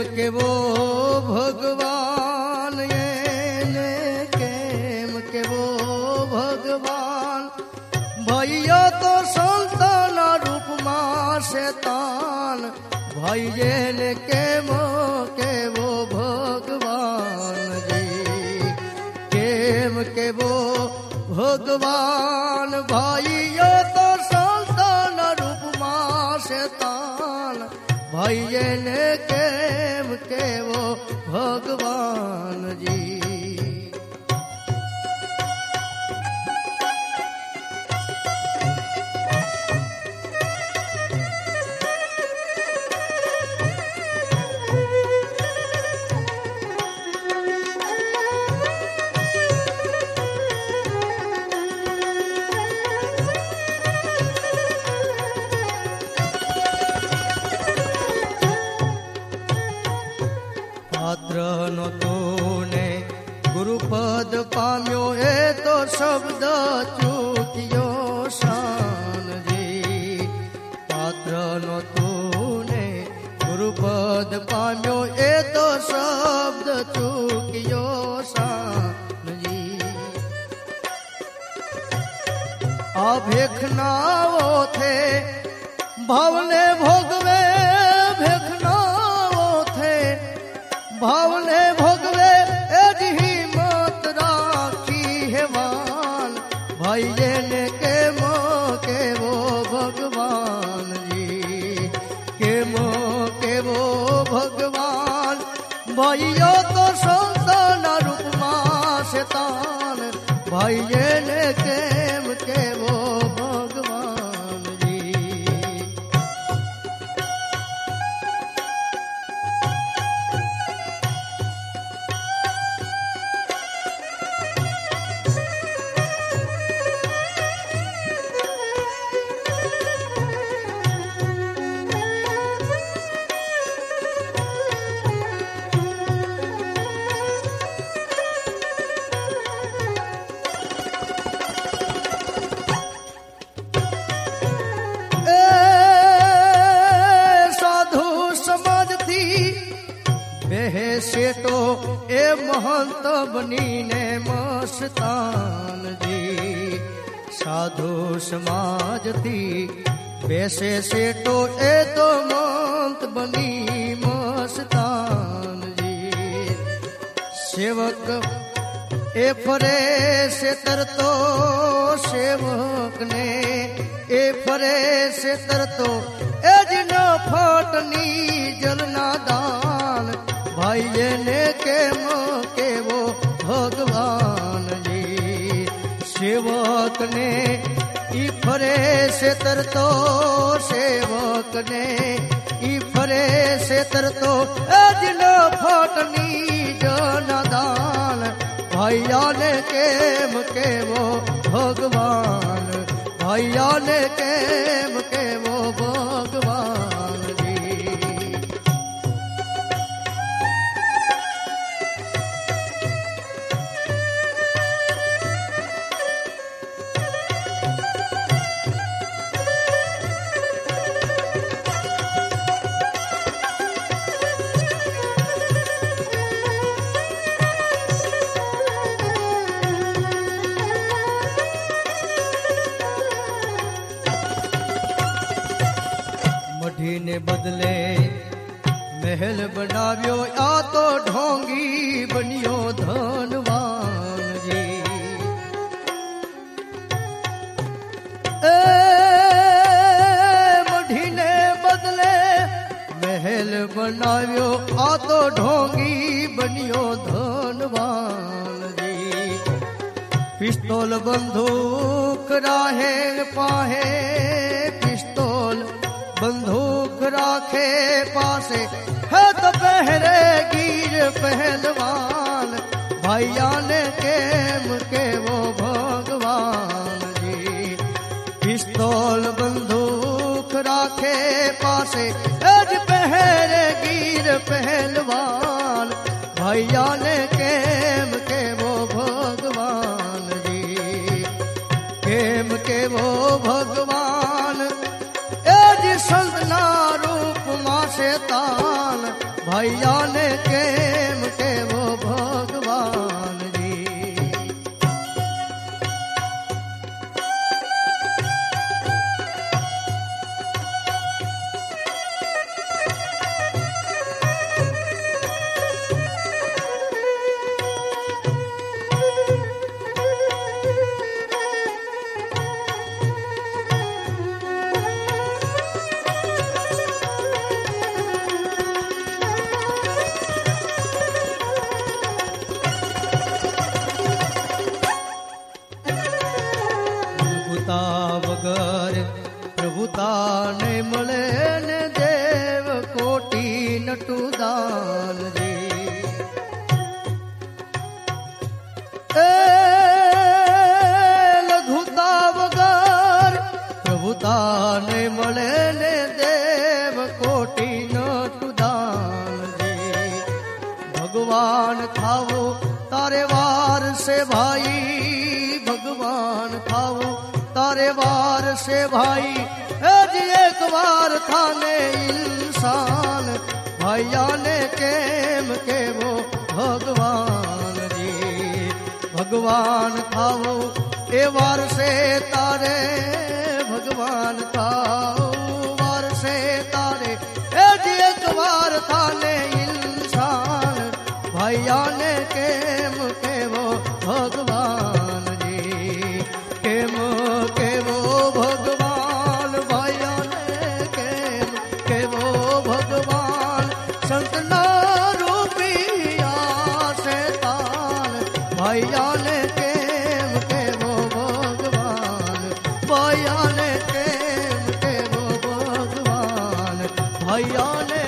के वो भगवान ने केम के वो भगवान भैया तो संतान रूप मां शैतान भाई ने केम के वो भगवान जी केम के वो भगवान भाइयों तो संतान रूप मां शैतान भाई ने केम के वो भगवान जी। पात्र नो तूने गुरुपद पाम्यो ए तो शब्द चूकियो शान जी पात्र नो तूने गुरुपद पाम्यो ए तो शब्द चूकियो शान जी। भेखनाओ थे भवने भोगवे भेखनाओ थे भावने भोगवे एही मत राखी हेवान भाई ने के मो के वो भगवान जी के मो के वो भगवान भाइयों तो संतान रूप मां शैतान भाई ने केम के वो भगवान जी। सेठो ए महंत बनी ने मस्तान जी साधु समाज थी वैसे सेठो ए तो महंत बनी मस्तान जी। सेवक ए फरे से तरतो सेवक ने ए फरे से तरतो ए जिनो फटनी जलना दान भाई ने के वो भगवान जी। सेवक ने इफरे से तरतो सेवक ने इफरे से तरतो जिनो फटनी जो नादान भैया ने के वो भगवान भैया ने के वो भगवान जी। मढ़ी ने बदले महल बनाव्यो या तो ढोंगी बनियो धनवान जी। मढ़ी ने बदले महल बनाव्यो या तो ढोंगी बनियो धनवान जी। पिस्तौल बंदूक राहे पाहे पिस्तौल बंदूक राखे पासे है तो पहरे गिर पहलवान भैया ने केम के वो भगवान जी। पिस्तौल बंदूक राखे पासे है पहरे गिर पहलवान भैया ने केम के वो भगवान जी। केम के वो भगवान संतना रूप मां शैतान भैया ने केम के वो भगवान जी। વગર પ્રભુતા ને મળે ને દેવ કોટી નટુ દાન જી। એ લઘુતા વગર પ્રભુતા ને મળે ને દેવ કોટી નટુ દાન જી। ભગવાન ખાવો તારે વાર સે ભાઈ, ભગવાન ખાવો तारे वार से भाई। जी एक बार थाने इंसान भैया ने केम के वो भगवान जी। भगवान खाओ ए वार से तारे, भगवान खाओ वार से तारे। जी एक बार थाने इंसान भैया ने केम के वो भगवान जी। केम के वो भगवान भैया ने केम के वो भगवान। संत ना रूपिया से तान भैया ने केम के वो भगवान। भैया ने केम के वो भगवान। भैया ने